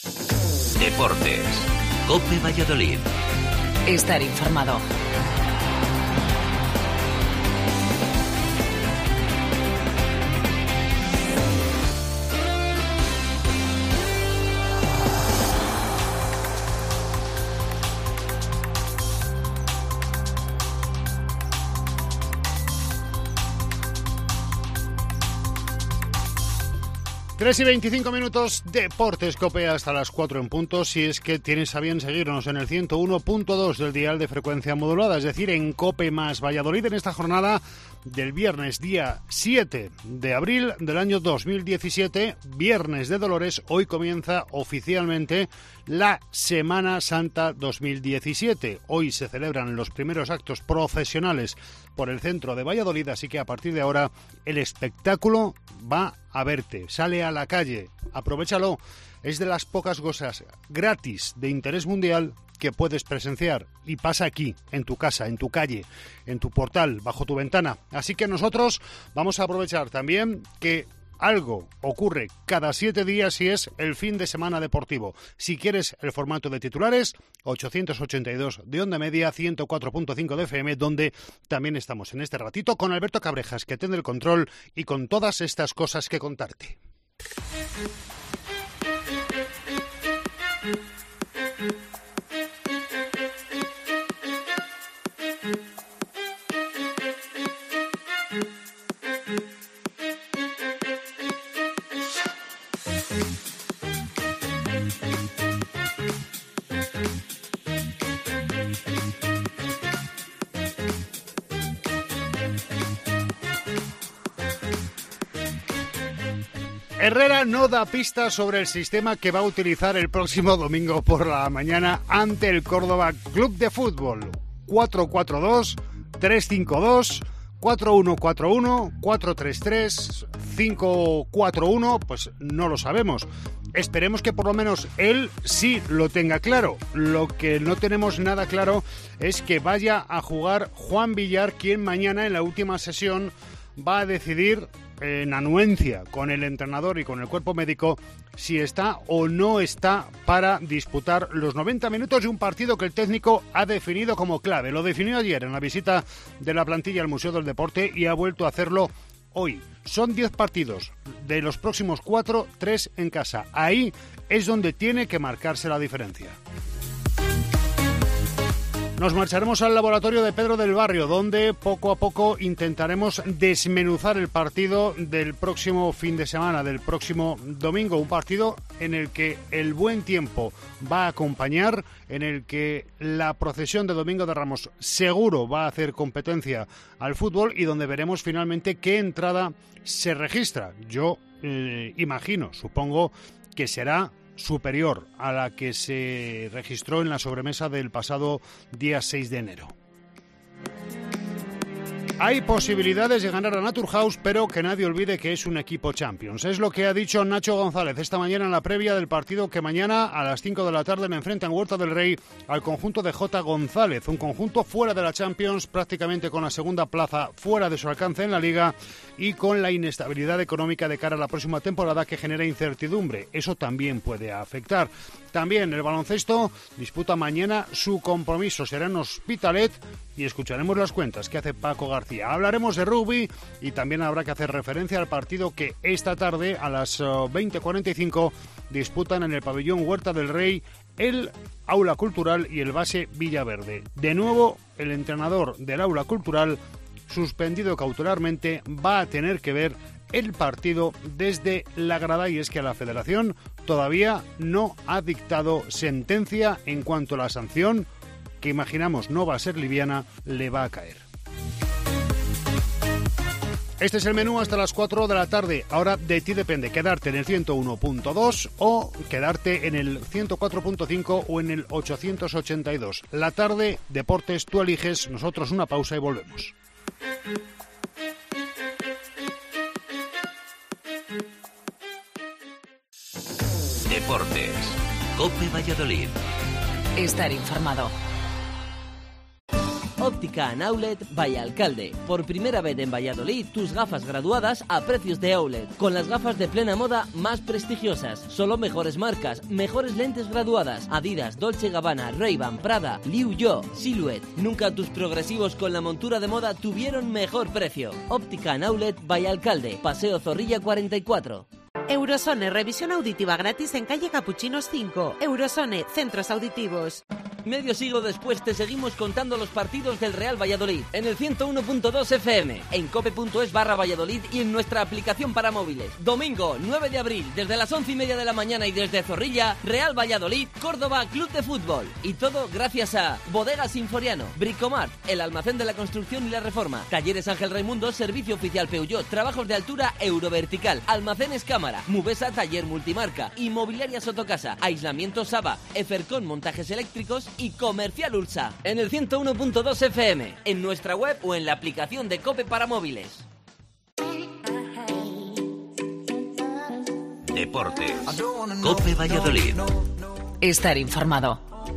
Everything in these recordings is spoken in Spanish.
Deportes. COPE Valladolid. Estar informado. Tres y 25 minutos, Deportes COPE hasta las 4 en punto, si es que tienes a bien seguirnos en el 101.2 del dial de frecuencia modulada, es decir, en COPE más Valladolid, en esta jornada del viernes, día 7 de abril del año 2017, Viernes de Dolores. Hoy comienza oficialmente la Semana Santa 2017. Hoy se celebran los primeros actos procesionales por el centro de Valladolid, así que a partir de ahora el espectáculo va a verte. Sale a la calle, aprovéchalo. Es de las pocas cosas gratis de interés mundial que puedes presenciar, y pasa aquí, en tu casa, en tu calle, en tu portal, bajo tu ventana. Así que nosotros vamos a aprovechar también que algo ocurre cada 7 días y es el fin de semana deportivo. Si quieres el formato de titulares, 882 de onda media, 104.5 de FM, donde también estamos en este ratito con Alberto Cabrejas, que tiene el control, y con todas estas cosas que contarte. Herrera no da pistas sobre el sistema que va a utilizar el próximo domingo por la mañana ante el Córdoba Club de Fútbol. 4-4-2, 3-5-2, 4-1-4-1, 4-3-3, 5-4-1, pues no lo sabemos. Esperemos que por lo menos él sí lo tenga claro. Lo que no tenemos nada claro es que vaya a jugar Juan Villar, quien mañana en la última sesión va a decidir, en anuencia con el entrenador y con el cuerpo médico, si está o no está para disputar los 90 minutos de un partido que el técnico ha definido como clave. Lo definió ayer en la visita de la plantilla al Museo del Deporte y ha vuelto a hacerlo hoy. Son 10 partidos. De los próximos 4, 3 en casa. Ahí es donde tiene que marcarse la diferencia. Nos marcharemos al laboratorio de Pedro del Barrio, donde poco a poco intentaremos desmenuzar el partido del próximo fin de semana, del próximo domingo. Un partido en el que el buen tiempo va a acompañar, en el que la procesión de Domingo de Ramos seguro va a hacer competencia al fútbol, y donde veremos finalmente qué entrada se registra. Yo supongo que será superior a la que se registró en la sobremesa del pasado día 6 de enero. Hay posibilidades de ganar a Naturhaus, pero que nadie olvide que es un equipo Champions. Es lo que ha dicho Nacho González esta mañana en la previa del partido que mañana a las 5 de la tarde le enfrenta en Huerta del Rey al conjunto de J. González, un conjunto fuera de la Champions, prácticamente con la segunda plaza fuera de su alcance en la Liga y con la inestabilidad económica de cara a la próxima temporada que genera incertidumbre. Eso también puede afectar. También el baloncesto disputa mañana su compromiso, será en Hospitalet, y escucharemos las cuentas que hace Paco García. Hablaremos de rugby y también habrá que hacer referencia al partido que esta tarde a las 20:45 disputan en el pabellón Huerta del Rey el Aula Cultural y el Base Villaverde. De nuevo, el entrenador del Aula Cultural, suspendido cautelarmente, va a tener que ver el partido desde la grada, y es que la Federación todavía no ha dictado sentencia en cuanto a la sanción, que imaginamos no va a ser liviana, le va a caer. Este es el menú hasta las 4 de la tarde. Ahora de ti depende quedarte en el 101.2 o quedarte en el 104.5 o en el 882. La tarde, deportes, tú eliges. Nosotros una pausa y volvemos. Deportes. COPE Valladolid. Estar informado. Óptica and Outlet Vallalcalde. Por primera vez en Valladolid, tus gafas graduadas a precios de outlet, con las gafas de plena moda más prestigiosas. Solo mejores marcas, mejores lentes graduadas. Adidas, Dolce & Gabbana, Ray-Ban, Prada, Liu Yo, Silhouette. Nunca tus progresivos con la montura de moda tuvieron mejor precio. Óptica and Outlet Vallalcalde, Paseo Zorrilla 44. Eurosone, revisión auditiva gratis en calle Capuchinos 5. Eurosone, centros auditivos. Medio siglo después te seguimos contando los partidos del Real Valladolid en el 101.2 FM, en cope.es/Valladolid y en nuestra aplicación para móviles. Domingo 9 de abril, desde las 11:30 de la mañana y desde Zorrilla, Real Valladolid, Córdoba Club de Fútbol. Y todo gracias a Bodegas Sinforiano, Bricomart, el almacén de la construcción y la reforma, Talleres Ángel Raimundo, servicio oficial Peugeot, trabajos de altura Eurovertical, almacenes Cámara, Mubesa taller multimarca, Inmobiliaria Sotocasa, aislamiento Saba, Efercon montajes eléctricos y Comercial Ulsa. En el 101.2 FM, en nuestra web o en la aplicación de COPE para móviles. Deportes. COPE Valladolid. Estar informado.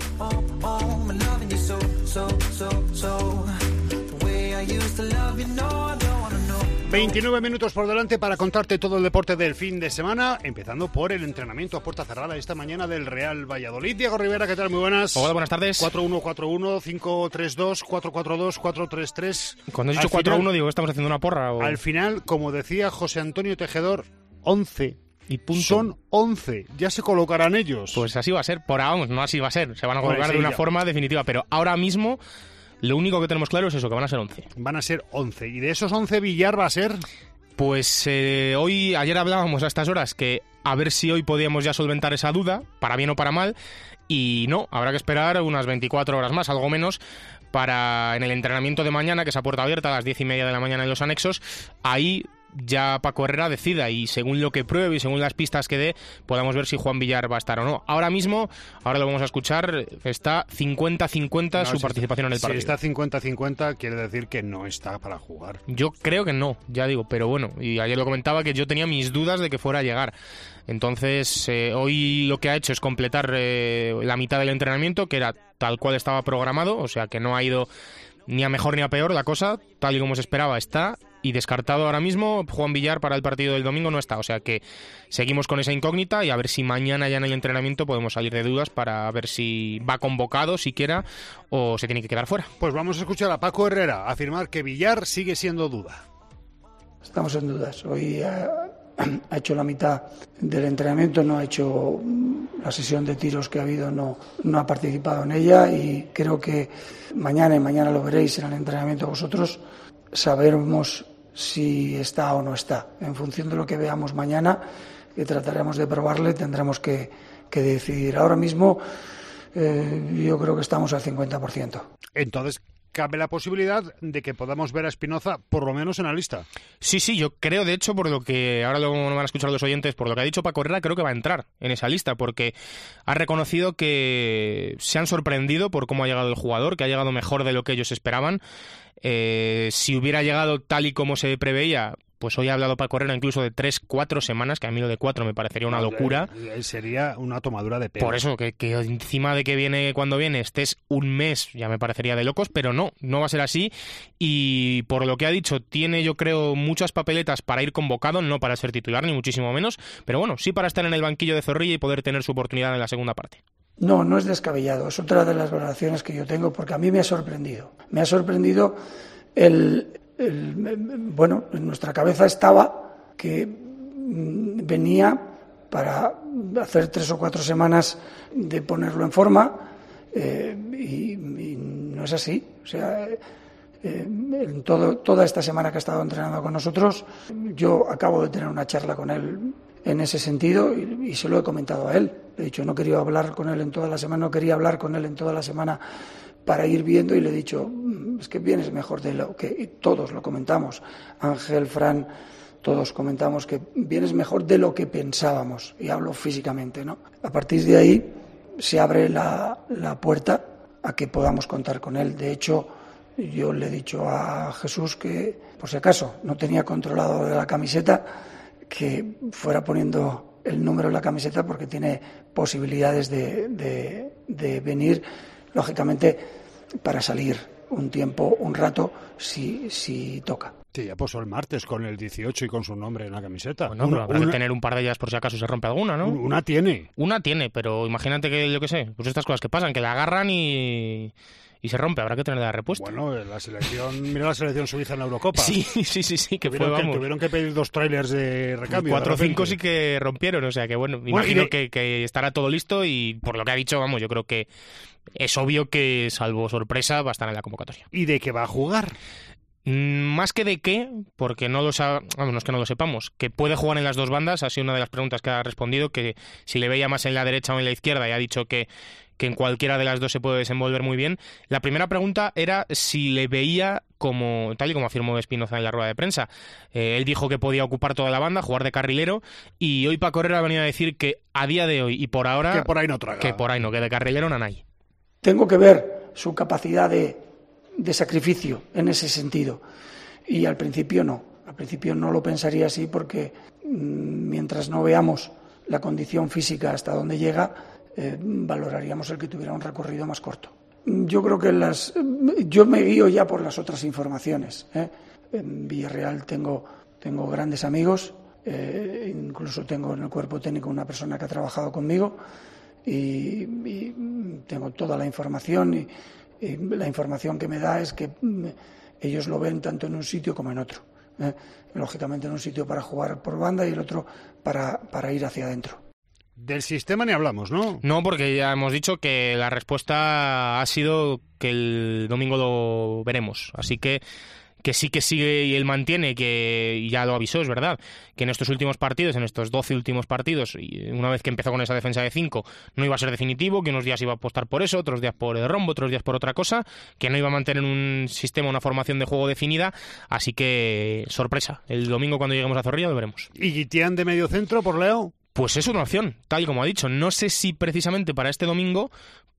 29 minutos por delante para contarte todo el deporte del fin de semana, empezando por el entrenamiento a puerta cerrada esta mañana del Real Valladolid. Diego Rivera, ¿qué tal? Muy buenas. Hola, buenas tardes. 4-1-4-1, 5-3-2, 4-4-2, 4-3-3. Cuando has dicho 4-1, digo, ¿estamos haciendo una porra? ¿O? Al final, como decía José Antonio Tejedor, 11. Y punto. Son 11, ya se colocarán ellos. Pues así va a ser, por ahora, no así va a ser. Se van a colocar de una forma definitiva, pero ahora mismo lo único que tenemos claro es eso, que van a ser 11. Van a ser 11. ¿Y de esos 11 Villar va a ser? Pues ayer hablábamos a estas horas que a ver si hoy podíamos ya solventar esa duda, para bien o para mal, y no, habrá que esperar unas 24 horas más, algo menos, para en el entrenamiento de mañana, que es a puerta abierta a las 10:30 de la mañana en los anexos, ahí ya Paco Herrera decida y según lo que pruebe y según las pistas que dé, podamos ver si Juan Villar va a estar o no. Ahora mismo, ahora lo vamos a escuchar, está 50-50 su participación en el partido. Si está 50-50, quiere decir que no está para jugar. Yo creo que no, ya digo, pero bueno, y ayer lo comentaba que yo tenía mis dudas de que fuera a llegar. Entonces, hoy lo que ha hecho es completar la mitad del entrenamiento, que era tal cual estaba programado, o sea que no ha ido ni a mejor ni a peor la cosa, tal y como se esperaba está. Y descartado ahora mismo, Juan Villar para el partido del domingo no está. O sea que seguimos con esa incógnita y a ver si mañana ya en el entrenamiento podemos salir de dudas para ver si va convocado siquiera o se tiene que quedar fuera. Pues vamos a escuchar a Paco Herrera afirmar que Villar sigue siendo duda. Estamos en dudas. Hoy ha hecho la mitad del entrenamiento, no ha hecho la sesión de tiros que ha habido, no ha participado en ella y creo que mañana lo veréis en el entrenamiento vosotros, sabremos si está o no está. En función de lo que veamos mañana, que trataremos de probarle, tendremos que decidir. Ahora mismo yo creo que estamos al 50%. Entonces, ¿cabe la posibilidad de que podamos ver a Espinoza por lo menos en la lista? Sí, yo creo, de hecho, por lo que ahora lo van a escuchar los oyentes, por lo que ha dicho Paco Herrera, creo que va a entrar en esa lista, porque ha reconocido que se han sorprendido por cómo ha llegado el jugador, que ha llegado mejor de lo que ellos esperaban. Si hubiera llegado tal y como se preveía, pues hoy ha hablado Paco Herrera incluso de 3-4 semanas, que a mí lo de 4 me parecería una locura. Sería una tomadura de pelo. Por eso, que encima de que viene cuando viene estés un mes, ya me parecería de locos, pero no va a ser así. Y por lo que ha dicho, tiene yo creo muchas papeletas para ir convocado, no para ser titular, ni muchísimo menos, pero bueno, sí para estar en el banquillo de Zorrilla y poder tener su oportunidad en la segunda parte. No es descabellado, es otra de las valoraciones que yo tengo, porque a mí me ha sorprendido. Me ha sorprendido bueno, en nuestra cabeza estaba que venía para hacer 3 o 4 semanas de ponerlo en forma y no es así. O sea, en toda esta semana que ha estado entrenando con nosotros, yo acabo de tener una charla con él en ese sentido y se lo he comentado a él. De hecho, no quería hablar con él en toda la semana, para ir viendo y le he dicho, es que vienes mejor de lo que... Y todos lo comentamos, Ángel, Fran, todos comentamos que vienes mejor de lo que pensábamos, y hablo físicamente, ¿no? A partir de ahí se abre la puerta a que podamos contar con él. De hecho, yo le he dicho a Jesús que, por si acaso, no tenía controlado de la camiseta, que fuera poniendo el número en la camiseta porque tiene posibilidades de venir, lógicamente, para salir un tiempo, un rato, si toca. Sí, ya posó el martes con el 18 y con su nombre en la camiseta. Bueno, pero habrá que tener un par de ellas por si acaso se rompe alguna, ¿no? Una tiene. Una tiene, pero imagínate que, yo qué sé, pues estas cosas que pasan, que la agarran y se rompe, habrá que tenerla de repuesto. Bueno, la selección, mira la selección suiza en la Eurocopa. Sí, que tuvieron que pedir 2 trailers de recambio. 4 o 5 sí que rompieron, o sea que bueno, imagino que estará todo listo y por lo que ha dicho, vamos, yo creo que es obvio que, salvo sorpresa, va a estar en la convocatoria. ¿Y de qué va a jugar? Más que de qué, porque no es que no lo sepamos, que puede jugar en las dos bandas, ha sido una de las preguntas que ha respondido, que si le veía más en la derecha o en la izquierda, y ha dicho que en cualquiera de las dos se puede desenvolver muy bien. La primera pregunta era si le veía tal y como afirmó Espinoza en la rueda de prensa. Él dijo que podía ocupar toda la banda, jugar de carrilero, y hoy Paco Herrera ha venido a decir que a día de hoy y por ahora... Que por ahí no traga. Que por ahí no, que de carrilero no hay. Tengo que ver su capacidad de sacrificio en ese sentido. Y al principio no lo pensaría así, porque mientras no veamos la condición física hasta dónde llega, valoraríamos el que tuviera un recorrido más corto. Yo creo que yo me guío ya por las otras informaciones. En Villarreal tengo grandes amigos, incluso tengo en el cuerpo técnico una persona que ha trabajado conmigo y tengo toda la información y la información que me da es que ellos lo ven tanto en un sitio como en otro. Lógicamente en un sitio para jugar por banda y el otro para ir hacia adentro. Del sistema ni hablamos, ¿no? No, porque ya hemos dicho que la respuesta ha sido que el domingo lo veremos. Así que sí que sigue y él mantiene, que ya lo avisó, es verdad, que en estos últimos partidos, en estos 12 últimos partidos, y una vez que empezó con esa defensa de 5, no iba a ser definitivo, que unos días iba a apostar por eso, otros días por el rombo, otros días por otra cosa, que no iba a mantener un sistema, una formación de juego definida, así que sorpresa, el domingo cuando lleguemos a Zorrilla lo veremos. ¿Y Guitián de medio centro por Leo? Pues es una opción, tal y como ha dicho. No sé si precisamente para este domingo,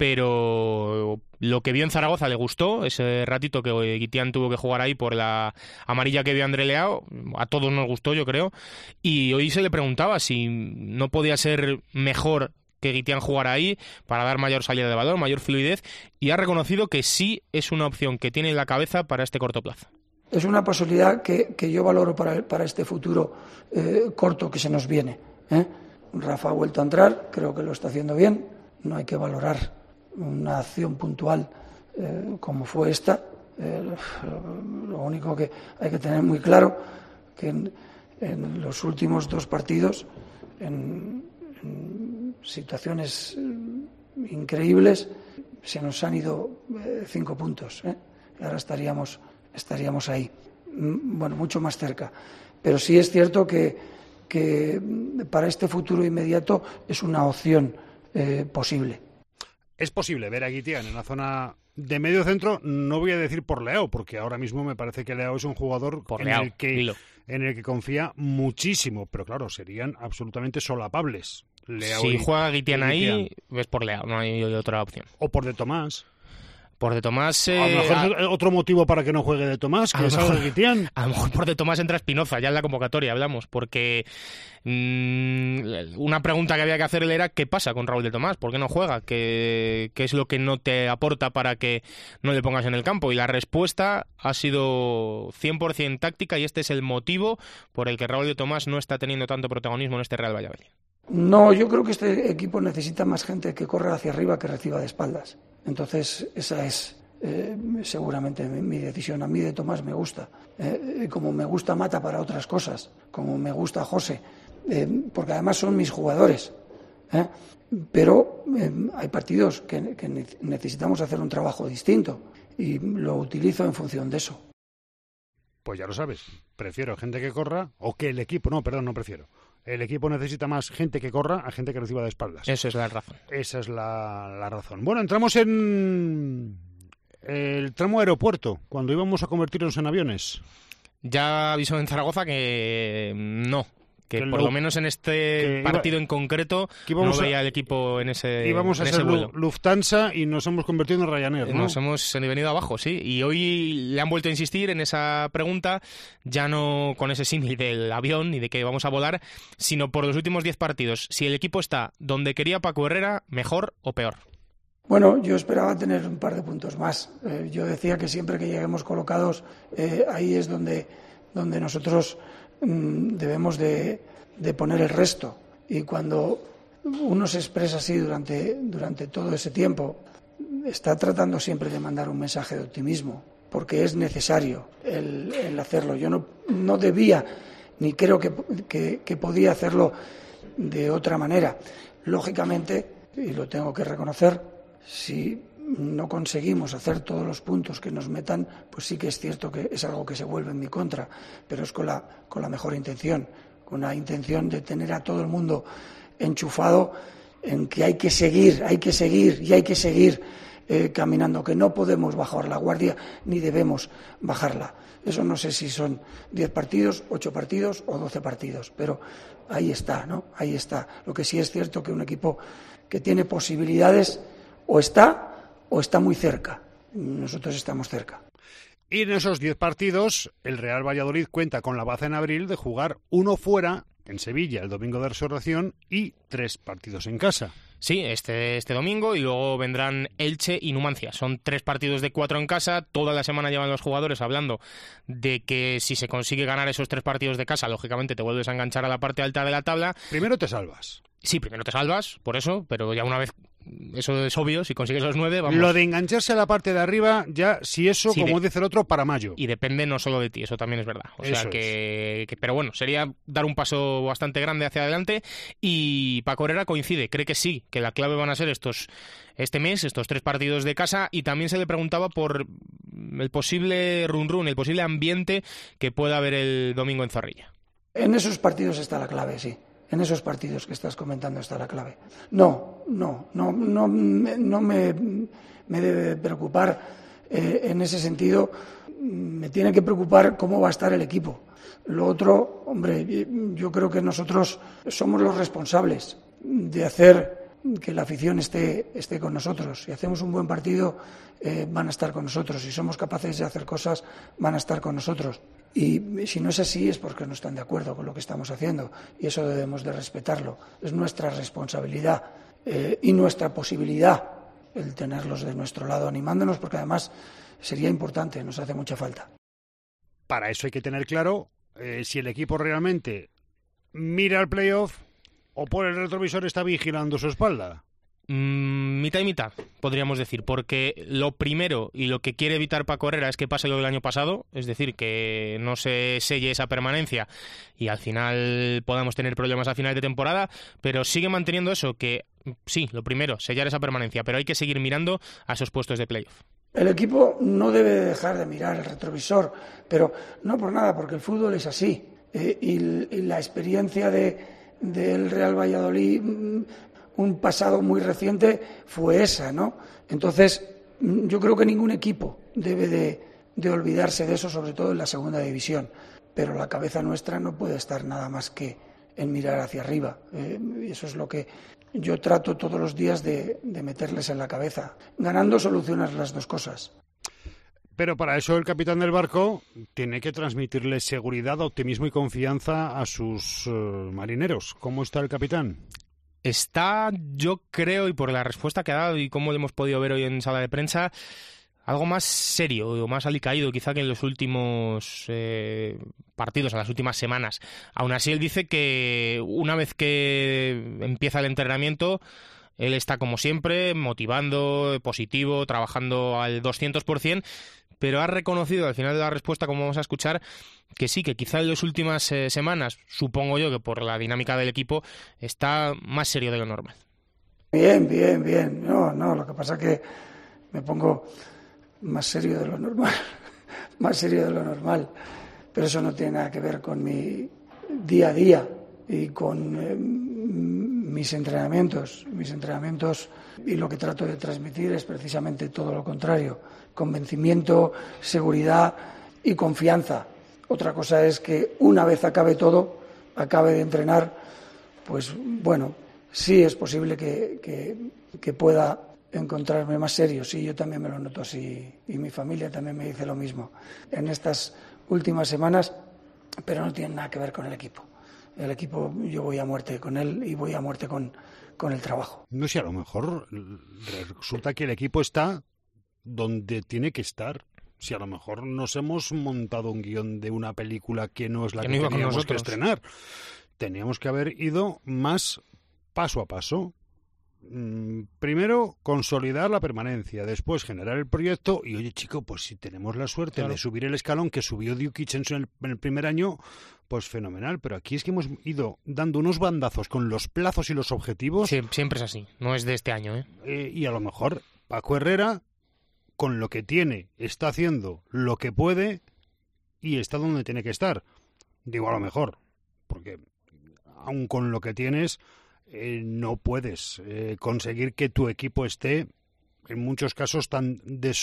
pero lo que vio en Zaragoza le gustó, ese ratito que Guitián tuvo que jugar ahí por la amarilla que vio André Leao, a todos nos gustó, yo creo, y hoy se le preguntaba si no podía ser mejor que Guitián jugara ahí para dar mayor salida de balón, mayor fluidez, y ha reconocido que sí es una opción que tiene en la cabeza para este corto plazo. Es una posibilidad que yo valoro para este futuro corto que se nos viene. Rafa ha vuelto a entrar, creo que lo está haciendo bien, no hay que valorar una acción puntual como fue esta. Lo único que hay que tener muy claro que en los últimos 2 partidos, en situaciones increíbles, se nos han ido 5 puntos. Y ahora estaríamos ahí, bueno, mucho más cerca. Pero sí es cierto que para este futuro inmediato es una opción posible. Es posible ver a Guitián en la zona de medio centro, no voy a decir por Leao, porque ahora mismo me parece que Leao es un jugador en el que confía muchísimo, pero claro, serían absolutamente solapables. Leao si juega Guitián ahí, ves por Leao, no hay otra opción. O por De Tomás. Por De Tomás... a lo mejor otro motivo para que no juegue De Tomás, que salga Guitián. A lo mejor por De Tomás entra Espinoza, ya en la convocatoria hablamos, porque una pregunta que había que hacerle era ¿qué pasa con Raúl De Tomás? ¿Por qué no juega? ¿Qué es lo que no te aporta para que no le pongas en el campo? Y la respuesta ha sido 100% táctica y este es el motivo por el que Raúl De Tomás no está teniendo tanto protagonismo en este Real Valladolid. No, yo creo que este equipo necesita más gente que corra hacia arriba que reciba de espaldas. Entonces, esa es seguramente mi decisión. A mí De Tomás me gusta. Como me gusta Mata para otras cosas, como me gusta José, porque además son mis jugadores. Pero hay partidos que necesitamos hacer un trabajo distinto y lo utilizo en función de eso. Pues ya lo sabes, prefiero gente que corra, o que el equipo, no prefiero. El equipo necesita más gente que corra a gente que reciba de espaldas. Esa es la razón. Esa es la razón. Bueno, entramos en el tramo aeropuerto, cuando íbamos a convertirnos en aviones. Ya avisó en Zaragoza que no. Que por lo menos en este partido en concreto no veía el equipo en ese íbamos a ser vuelo. Lufthansa y nos hemos convertido en Ryanair, ¿no? Nos hemos venido abajo, sí. Y hoy le han vuelto a insistir en esa pregunta, ya no con ese símil del avión ni de que vamos a volar, sino por los últimos 10 partidos. Si el equipo está donde quería Paco Herrera, ¿mejor o peor? Bueno, yo esperaba tener un par de puntos más. Yo decía que siempre que lleguemos colocados, ahí es donde nosotros debemos de poner el resto. Y cuando uno se expresa así durante todo ese tiempo, está tratando siempre de mandar un mensaje de optimismo, porque es necesario el hacerlo. Yo no debía, ni creo que podía hacerlo de otra manera. Lógicamente, y lo tengo que reconocer, si no conseguimos hacer todos los puntos que nos metan, pues sí que es cierto que es algo que se vuelve en mi contra, pero es con la mejor intención, con la intención de tener a todo el mundo enchufado en que hay que seguir caminando, que no podemos bajar la guardia ni debemos bajarla. Eso no sé si son 10 partidos, 8 partidos o 12 partidos, pero ahí está, ¿no? Ahí está. Lo que sí es cierto que un equipo que tiene posibilidades o está muy cerca. Nosotros estamos cerca. Y en esos 10 partidos, el Real Valladolid cuenta con la baza en abril de jugar uno fuera, en Sevilla, el domingo de Resurrección, y 3 partidos en casa. Sí, este domingo, y luego vendrán Elche y Numancia. Son 3 partidos de 4 en casa. Toda la semana llevan los jugadores hablando de que si se consigue ganar esos 3 partidos de casa, lógicamente te vuelves a enganchar a la parte alta de la tabla. Primero te salvas. Sí, primero te salvas, por eso, pero ya una vez, eso es obvio, si consigues los 9, vamos. Lo de engancharse a la parte de arriba, ya, si eso, sí, como dice el otro, para mayo. Y depende no solo de ti, eso también es verdad. O sea que, pero bueno, sería dar un paso bastante grande hacia adelante. Y Paco Herrera coincide, cree que sí, que la clave van a ser este mes, estos 3 partidos de casa, y también se le preguntaba por el posible run-run, el posible ambiente que pueda haber el domingo en Zorrilla. En esos partidos está la clave, sí. En esos partidos que estás comentando está la clave. No me debe preocupar en ese sentido. Me tiene que preocupar cómo va a estar el equipo. Lo otro, hombre, yo creo que nosotros somos los responsables de hacer que la afición esté con nosotros. Si hacemos un buen partido, van a estar con nosotros. Si somos capaces de hacer cosas, van a estar con nosotros. Y si no es así es porque no están de acuerdo con lo que estamos haciendo, y eso debemos de respetarlo. Es nuestra responsabilidad y nuestra posibilidad el tenerlos de nuestro lado animándonos, porque además sería importante, nos hace mucha falta. Para eso hay que tener claro si el equipo realmente mira al playoff o por el retrovisor está vigilando su espalda. Mitad y mitad, podríamos decir, porque lo primero y lo que quiere evitar Paco Herrera es que pase lo del año pasado, es decir, que no se selle esa permanencia y al final podamos tener problemas a final de temporada, pero sigue manteniendo eso, que sí, lo primero, sellar esa permanencia, pero hay que seguir mirando a esos puestos de playoff. El equipo no debe dejar de mirar el retrovisor, pero no por nada, porque el fútbol es así, y la experiencia del Real Valladolid, un pasado muy reciente, fue esa, ¿no? Entonces, yo creo que ningún equipo debe de olvidarse de eso, sobre todo en la segunda división. Pero la cabeza nuestra no puede estar nada más que en mirar hacia arriba. Eso es lo que yo trato todos los días de meterles en la cabeza. Ganando solucionas las dos cosas. Pero para eso el capitán del barco tiene que transmitirle seguridad, optimismo y confianza a sus marineros. ¿Cómo está el capitán? Está, yo creo, y por la respuesta que ha dado y cómo lo hemos podido ver hoy en sala de prensa, algo más serio o más alicaído quizá que en los últimos partidos, en las últimas semanas. Aún así, él dice que una vez que empieza el entrenamiento, él está como siempre, motivando, positivo, trabajando al 200%, pero ha reconocido al final de la respuesta, como vamos a escuchar, que sí, que quizá en las últimas semanas, supongo yo que por la dinámica del equipo, está más serio de lo normal. Bien. No, lo que pasa es que me pongo más serio de lo normal. Pero eso no tiene nada que ver con mi día a día y con mis entrenamientos. Mis entrenamientos, y lo que trato de transmitir es precisamente todo lo contrario: convencimiento, seguridad y confianza. Otra cosa es que una vez acabe de entrenar, pues bueno, sí es posible que pueda encontrarme más serio. Sí, yo también me lo noto así, y mi familia también me dice lo mismo en estas últimas semanas, pero no tiene nada que ver con el equipo. el equipo, yo voy a muerte con él y voy a muerte con el trabajo. No sé, a lo mejor resulta que el equipo está donde tiene que estar. Si a lo mejor nos hemos montado un guión de una película que no es la que teníamos que estrenar. Teníamos que haber ido más paso a paso. Primero, consolidar la permanencia, después generar el proyecto y, oye, chico, pues si tenemos la suerte de subir el escalón que subió Dukic en el primer año, pues fenomenal, pero aquí es que hemos ido dando unos bandazos con los plazos y los objetivos. Sí, siempre es así, no es de este año, y a lo mejor Paco Herrera, con lo que tiene, está haciendo lo que puede y está donde tiene que estar. Digo a lo mejor, porque aun con lo que tienes, no puedes conseguir que tu equipo esté, en muchos casos, tan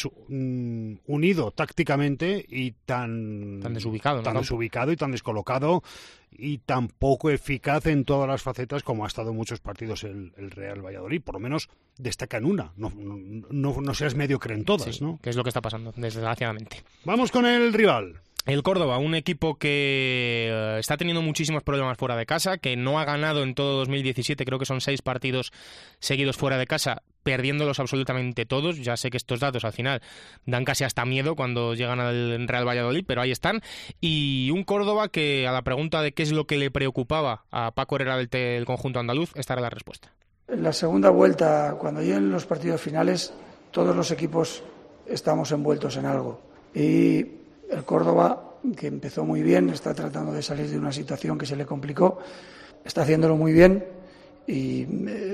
unido tácticamente y tan desubicado, tan desubicado y tan descolocado y tan poco eficaz en todas las facetas como ha estado en muchos partidos el Real Valladolid. Por lo menos destaca en una, no seas mediocre en todas, sí, ¿no? Que es lo que está pasando, desgraciadamente. Vamos con el rival. El Córdoba, un equipo que está teniendo muchísimos problemas fuera de casa, que no ha ganado en todo 2017, creo que son 6 partidos seguidos fuera de casa, perdiéndolos absolutamente todos. Ya sé que estos datos al final dan casi hasta miedo cuando llegan al Real Valladolid, pero ahí están. Y un Córdoba que, a la pregunta de qué es lo que le preocupaba a Paco Herrera del conjunto andaluz, esta era la respuesta. En la segunda vuelta, cuando lleguen los partidos finales, todos los equipos estamos envueltos en algo. Y el Córdoba, que empezó muy bien, está tratando de salir de una situación que se le complicó, está haciéndolo muy bien y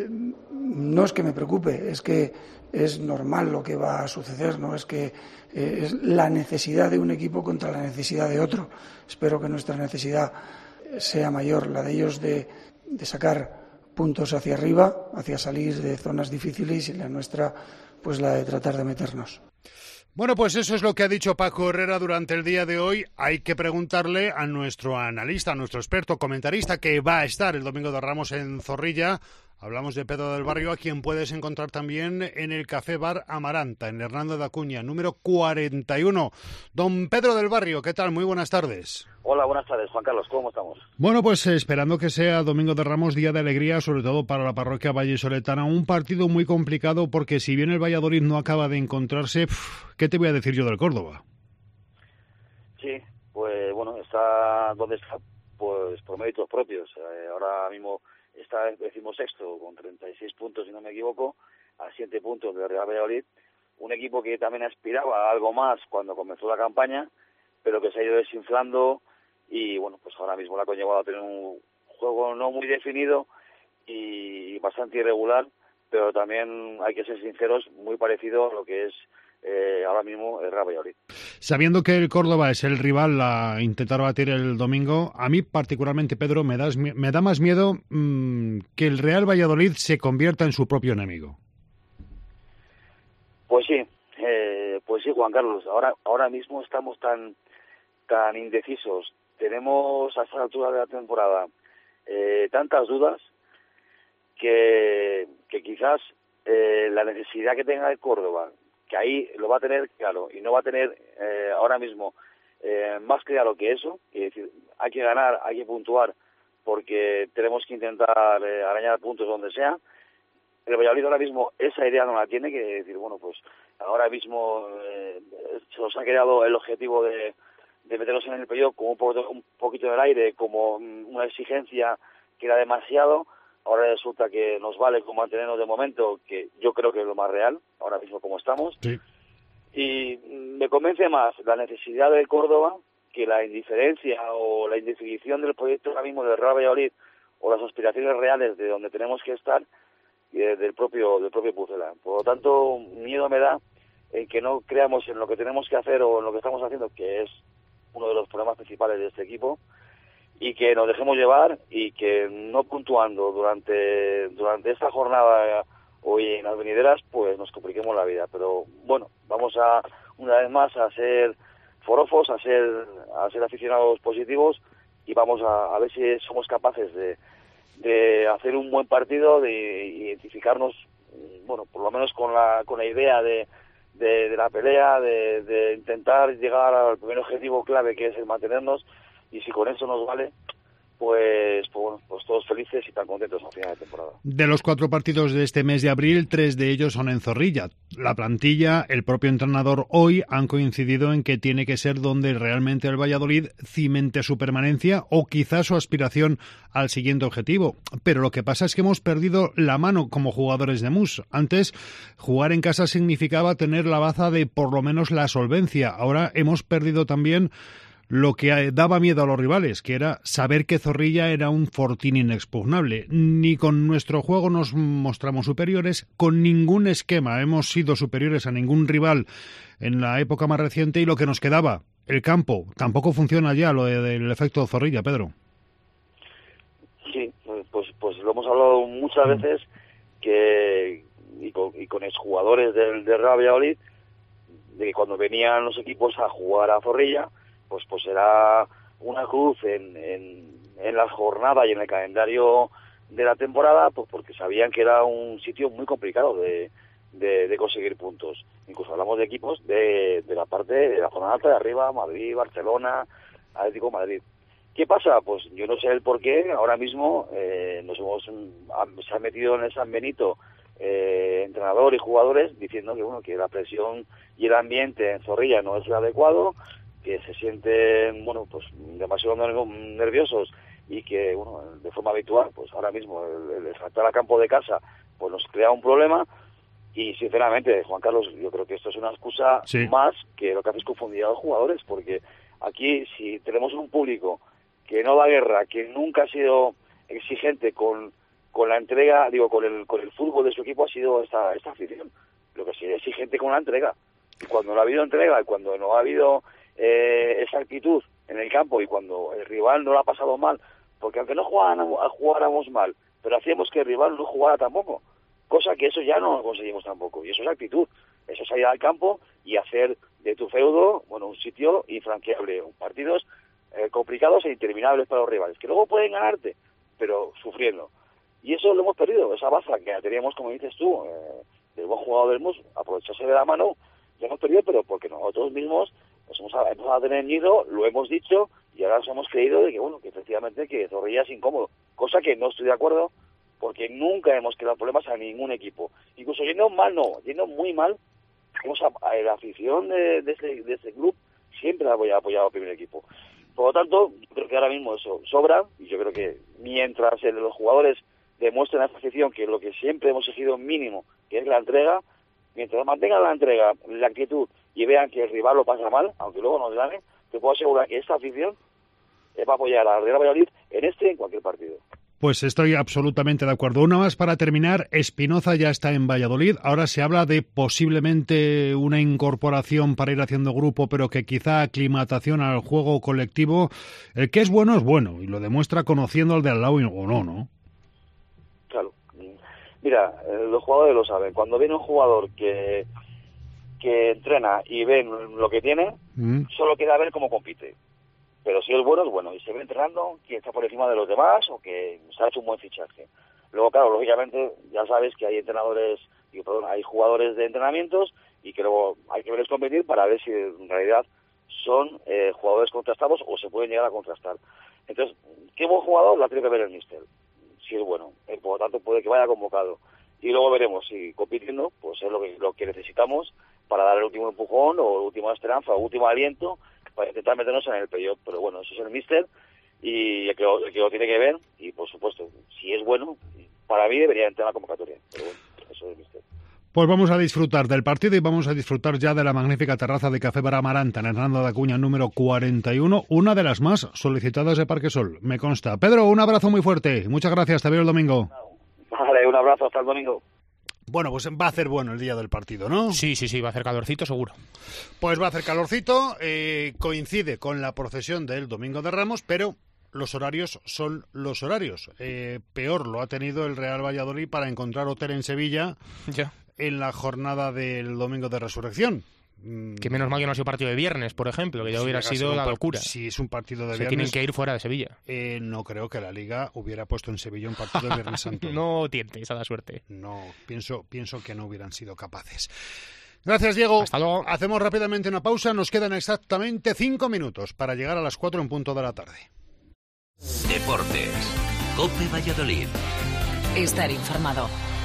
no es que me preocupe, es que es normal lo que va a suceder, no es que es la necesidad de un equipo contra la necesidad de otro. Espero que nuestra necesidad sea mayor, la de ellos de sacar puntos hacia arriba, hacia salir de zonas difíciles, y la nuestra, pues la de tratar de meternos. Bueno, pues eso es lo que ha dicho Paco Herrera durante el día de hoy. Hay que preguntarle a nuestro analista, a nuestro experto comentarista, que va a estar el domingo de Ramos en Zorrilla. Hablamos de Pedro del Barrio, a quien puedes encontrar también en el Café Bar Amaranta, en Hernando de Acuña, número 41. Don Pedro del Barrio, ¿qué tal? Muy buenas tardes. Hola, buenas tardes, Juan Carlos, ¿cómo estamos? Bueno, pues esperando que sea Domingo de Ramos, día de alegría, sobre todo para la parroquia vallisoletana. Un partido muy complicado porque si bien el Valladolid no acaba de encontrarse, ¿qué te voy a decir yo del Córdoba? Sí, pues bueno, está donde está, pues por méritos propios. Ahora mismo está 16º con 36 puntos, si no me equivoco, a 7 puntos del Real Valladolid. Un equipo que también aspiraba a algo más cuando comenzó la campaña, pero que se ha ido desinflando y bueno, pues ahora mismo la ha conllevado a tener un juego no muy definido y bastante irregular, pero también hay que ser sinceros, muy parecido a lo que es ahora mismo el Real Valladolid. Sabiendo que el Córdoba es el rival a intentar batir el domingo, a mí particularmente, Pedro, me da más miedo que el Real Valladolid se convierta en su propio enemigo. Pues sí, Juan Carlos, ahora mismo estamos tan indecisos, tenemos a esta altura de la temporada tantas dudas que quizás la necesidad que tenga el Córdoba, que ahí lo va a tener claro y no va a tener ahora mismo más claro que eso, es decir, hay que ganar, hay que puntuar porque tenemos que intentar arañar puntos donde sea. El Valladolid ahora mismo esa idea no la tiene, que decir, bueno, pues ahora mismo se nos ha creado el objetivo de meternos en el periodo como un poquito en el aire, como una exigencia que era demasiado. Ahora resulta que nos vale con mantenernos de momento, que yo creo que es lo más real, ahora mismo como estamos. Sí. Y me convence más la necesidad de Córdoba que la indiferencia o la indefinición del proyecto ahora mismo del Real Valladolid o las aspiraciones reales de donde tenemos que estar del propio Pucela. Por lo tanto, miedo me da en que no creamos en lo que tenemos que hacer o en lo que estamos haciendo, que es uno de los problemas principales de este equipo, y que nos dejemos llevar y que no puntuando durante esta jornada o en las venideras, pues nos compliquemos la vida. Pero bueno, vamos a una vez más a ser forofos, a ser aficionados positivos y vamos a ver si somos capaces de hacer un buen partido, de identificarnos, bueno, por lo menos con la idea de la pelea, de intentar llegar al primer objetivo clave, que es el mantenernos, y si con eso nos vale, pues todos felices y tan contentos al final de temporada. De los 4 partidos de este mes de abril, 3 de ellos son en Zorrilla. La plantilla, el propio entrenador hoy han coincidido en que tiene que ser donde realmente el Valladolid cimente su permanencia o quizás su aspiración al siguiente objetivo. Pero lo que pasa es que hemos perdido la mano como jugadores de mus. Antes, jugar en casa significaba tener la baza de por lo menos la solvencia. Ahora hemos perdido también lo que daba miedo a los rivales, que era saber que Zorrilla era un fortín inexpugnable. Ni con nuestro juego nos mostramos superiores, con ningún esquema hemos sido superiores a ningún rival en la época más reciente, y lo que nos quedaba, el campo, tampoco funciona ya lo del efecto Zorrilla, Pedro. Sí, pues lo hemos hablado muchas veces y con exjugadores del Real Valladolid, de que cuando venían los equipos a jugar a Zorrilla, pues era una cruz en la jornada y en el calendario de la temporada, pues porque sabían que era un sitio muy complicado de conseguir puntos. Incluso hablamos de equipos de la parte de la zona alta de arriba, Madrid, Barcelona, Atlético de Madrid. ¿Qué pasa? Pues yo no sé el por qué. Ahora mismo se ha metido en el San Benito entrenador y jugadores diciendo que la presión y el ambiente en Zorrilla no es el adecuado, que se sienten demasiado nerviosos y que de forma habitual pues ahora mismo el saltar a campo de casa pues nos crea un problema. Y sinceramente, Juan Carlos, yo creo que esto es una excusa más que lo que haces confundir a los jugadores, porque aquí si tenemos un público que no da guerra, que nunca ha sido exigente con la entrega, con el fútbol de su equipo, ha sido esta afición. Lo que sí es exigente con la entrega. Y cuando no ha habido entrega, y cuando no ha habido esa actitud en el campo, y cuando el rival no lo ha pasado mal, porque aunque no jugáramos mal, pero hacíamos que el rival no jugara tampoco, cosa que eso ya no lo conseguimos tampoco, y eso es actitud, eso es salir al campo y hacer de tu feudo un sitio infranqueable, partidos complicados e interminables para los rivales, que luego pueden ganarte, pero sufriendo. Y eso lo hemos perdido, esa baza que teníamos, como dices tú, del buen jugador del MUS, aprovecharse de la mano, ya hemos perdido, pero porque nosotros mismos pues hemos empezado a tener miedo, lo hemos dicho, y ahora nos hemos creído de que efectivamente que Zorrilla es incómodo, cosa que no estoy de acuerdo, porque nunca hemos creado problemas a ningún equipo. Incluso yendo muy mal, la afición de ese club siempre ha apoyado al primer equipo. Por lo tanto, yo creo que ahora mismo eso sobra, y yo creo que mientras los jugadores demuestren a esa afición que lo que siempre hemos exigido mínimo, que es la entrega, mientras mantengan la entrega, la actitud, y vean que el rival lo pasa mal, aunque luego nos gane, te puedo asegurar que esta afición va a apoyar al Real Valladolid en cualquier partido. Pues estoy absolutamente de acuerdo. Una más para terminar. Espinoza ya está en Valladolid. Ahora se habla de posiblemente una incorporación para ir haciendo grupo, pero que quizá aclimatación al juego colectivo. El que es bueno, y lo demuestra conociendo al de al lado o no, ¿no? Claro. Mira, los jugadores lo saben. Cuando viene un jugador que entrena y ven lo que tiene, solo queda ver cómo compite. Pero si es bueno, y se ve entrenando, que está por encima de los demás o que se ha hecho un buen fichaje. Luego, claro, lógicamente, ya sabes que hay hay jugadores de entrenamientos y que luego hay que verles competir para ver si en realidad son jugadores contrastados o se pueden llegar a contrastar. Entonces, qué buen jugador la tiene que ver el míster, si es bueno. Por lo tanto, puede que vaya convocado. Y luego veremos si compitiendo, pues es lo que necesitamos para dar el último empujón o la última esperanza o último aliento para intentar meternos en el playoff. Pero bueno, eso es el míster y el que lo tiene que ver, y por supuesto, si es bueno, para mí debería entrar en la convocatoria. Pero bueno, eso es el míster. Pues vamos a disfrutar del partido y vamos a disfrutar ya de la magnífica terraza de Café Bar Amaranta en Hernando de Acuña número 41, una de las más solicitadas de Parquesol, me consta. Pedro, un abrazo muy fuerte, muchas gracias, te veo el domingo. Vale, un abrazo, hasta el domingo. Bueno, pues va a hacer bueno el día del partido, ¿no? Sí, va a hacer calorcito seguro. Pues va a hacer calorcito, coincide con la procesión del Domingo de Ramos, pero los horarios son los horarios. Peor lo ha tenido el Real Valladolid para encontrar hotel en Sevilla en la jornada del Domingo de Resurrección. Que menos mal que no ha sido partido de viernes, por ejemplo, que ya hubiera sido la locura. Si es un partido de viernes... tienen que ir fuera de Sevilla. No creo que la Liga hubiera puesto en Sevilla un partido de Viernes Santo. No tiene esa suerte. No, pienso que no hubieran sido capaces. Gracias, Diego. Hasta luego. Hacemos rápidamente una pausa. Nos quedan exactamente 5 minutos para llegar a las 4 en punto de la tarde. Deportes. COPE Valladolid. Estar informado.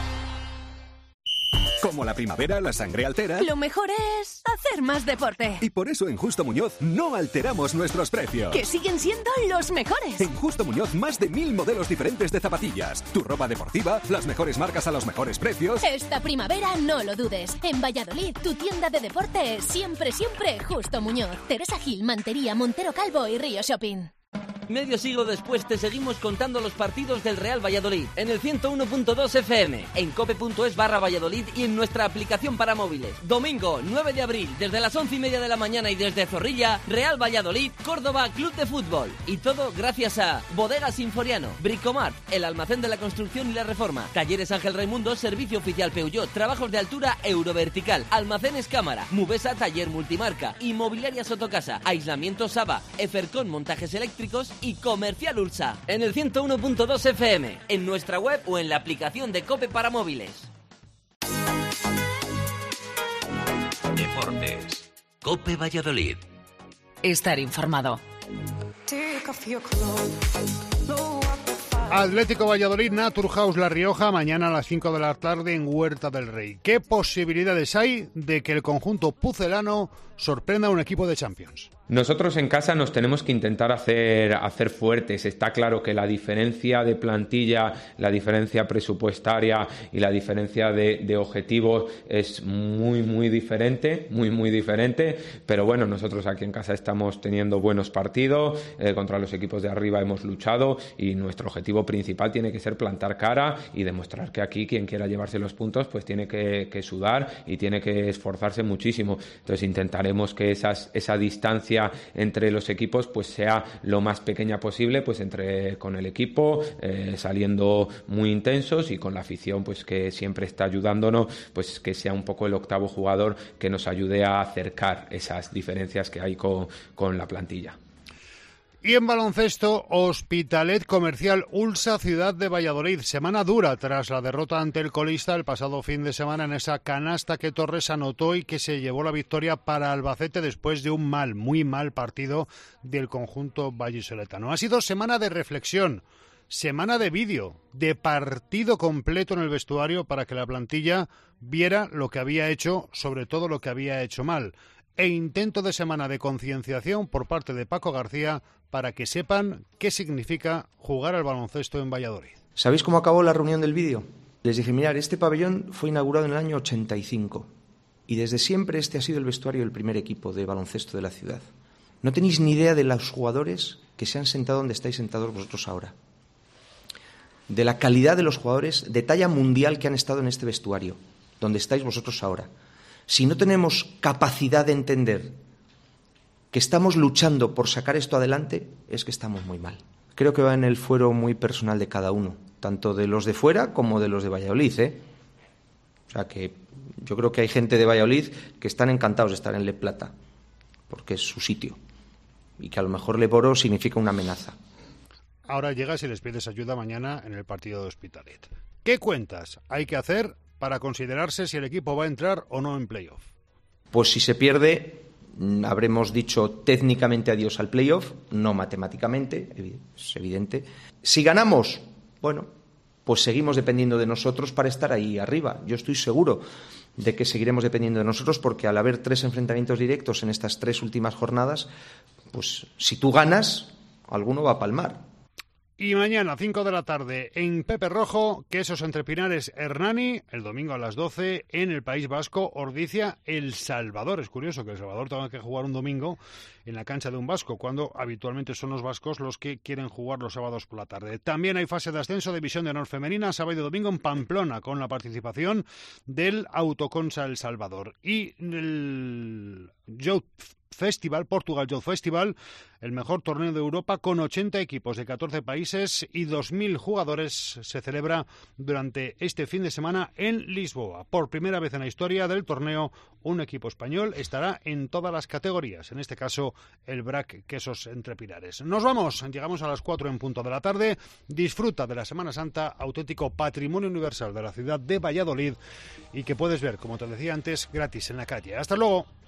Como la primavera, la sangre altera. Lo mejor es hacer más deporte. Y por eso en Justo Muñoz no alteramos nuestros precios. Que siguen siendo los mejores. En Justo Muñoz, más de 1000 modelos diferentes de zapatillas. Tu ropa deportiva, las mejores marcas a los mejores precios. Esta primavera no lo dudes. En Valladolid, tu tienda de deporte es siempre, siempre Justo Muñoz. Teresa Gil, Mantería, Montero Calvo y Río Shopping. Medio siglo después te seguimos contando los partidos del Real Valladolid en el 101.2 FM, en cope.es/Valladolid y en nuestra aplicación para móviles. Domingo 9 de abril, desde las 11:30 de la mañana y desde Zorrilla, Real Valladolid, Córdoba Club de Fútbol. Y todo gracias a Bodegas Sinforiano, Bricomart, el almacén de la construcción y la reforma, Talleres Ángel Raimundo, servicio oficial Peugeot, trabajos de altura Eurovertical, Almacenes Cámara, Mubesa Taller Multimarca, Inmobiliaria Sotocasa, Aislamiento Saba, Efercon Montajes Eléctricos y Comercial Ursa. En el 101.2 FM, en nuestra web o en la aplicación de COPE para móviles. Deportes. COPE Valladolid. Estar informado. Atlético Valladolid, Naturhaus La Rioja, mañana a las 5 de la tarde en Huerta del Rey. ¿Qué posibilidades hay de que el conjunto pucelano sorprenda a un equipo de Champions? Nosotros en casa nos tenemos que intentar hacer fuertes. Está claro que la diferencia de plantilla, la diferencia presupuestaria y la diferencia de objetivos es muy diferente, muy diferente. Pero bueno, nosotros aquí en casa estamos teniendo buenos partidos, contra los equipos de arriba hemos luchado y nuestro objetivo principal tiene que ser plantar cara y demostrar que aquí quien quiera llevarse los puntos pues tiene que sudar y tiene que esforzarse muchísimo. Entonces intentaremos que esa distancia entre los equipos pues sea lo más pequeña posible, pues con el equipo saliendo muy intensos y con la afición pues que siempre está ayudándonos, pues que sea un poco el octavo jugador que nos ayude a acercar esas diferencias que hay con la plantilla. Y en baloncesto, Hospitalet Comercial Ulsa Ciudad de Valladolid. Semana dura tras la derrota ante el colista el pasado fin de semana en esa canasta que Torres anotó y que se llevó la victoria para Albacete después de un muy mal partido del conjunto vallisoletano. Ha sido semana de reflexión, semana de vídeo, de partido completo en el vestuario para que la plantilla viera lo que había hecho, sobre todo lo que había hecho mal. E intento de semana de concienciación por parte de Paco García para que sepan qué significa jugar al baloncesto en Valladolid. ¿Sabéis cómo acabó la reunión del vídeo? Les dije, mirad, este pabellón fue inaugurado en el año 85 y desde siempre este ha sido el vestuario del primer equipo de baloncesto de la ciudad. No tenéis ni idea de los jugadores que se han sentado donde estáis sentados vosotros ahora, de la calidad de los jugadores de talla mundial que han estado en este vestuario, donde estáis vosotros ahora. Si no tenemos capacidad de entender que estamos luchando por sacar esto adelante, es que estamos muy mal. Creo que va en el fuero muy personal de cada uno, tanto de los de fuera como de los de Valladolid, O sea que yo creo que hay gente de Valladolid que están encantados de estar en Le Plata, porque es su sitio, y que a lo mejor Le Boro significa una amenaza. Ahora llegas y les pides ayuda mañana en el partido de Hospitalet. ¿Qué cuentas hay que hacer para considerarse si el equipo va a entrar o no en playoff? Pues si se pierde, habremos dicho técnicamente adiós al playoff, no matemáticamente, es evidente. Si ganamos, bueno, pues seguimos dependiendo de nosotros para estar ahí arriba. Yo estoy seguro de que seguiremos dependiendo de nosotros porque al haber 3 enfrentamientos directos en estas 3 últimas jornadas, pues si tú ganas, alguno va a palmar. Y mañana, 5 de la tarde, en Pepe Rojo, Quesos Entre Pinares Hernani, el domingo a las 12, en el País Vasco, Ordizia, El Salvador. Es curioso que El Salvador tenga que jugar un domingo en la cancha de un vasco, cuando habitualmente son los vascos los que quieren jugar los sábados por la tarde. También hay fase de ascenso, División de Honor Femenina, sábado y domingo en Pamplona, con la participación del Autoconsa El Salvador. Y el Youth Festival, Portugal Youth Festival, el mejor torneo de Europa con 80 equipos de 14 países y 2.000 jugadores, se celebra durante este fin de semana en Lisboa. Por primera vez en la historia del torneo, un equipo español estará en todas las categorías, en este caso el BRAC Quesos Entre Pinares. Nos vamos, llegamos a las 4 en punto de la tarde. Disfruta de la Semana Santa, auténtico patrimonio universal de la ciudad de Valladolid y que puedes ver, como te decía antes, gratis en la calle. Hasta luego.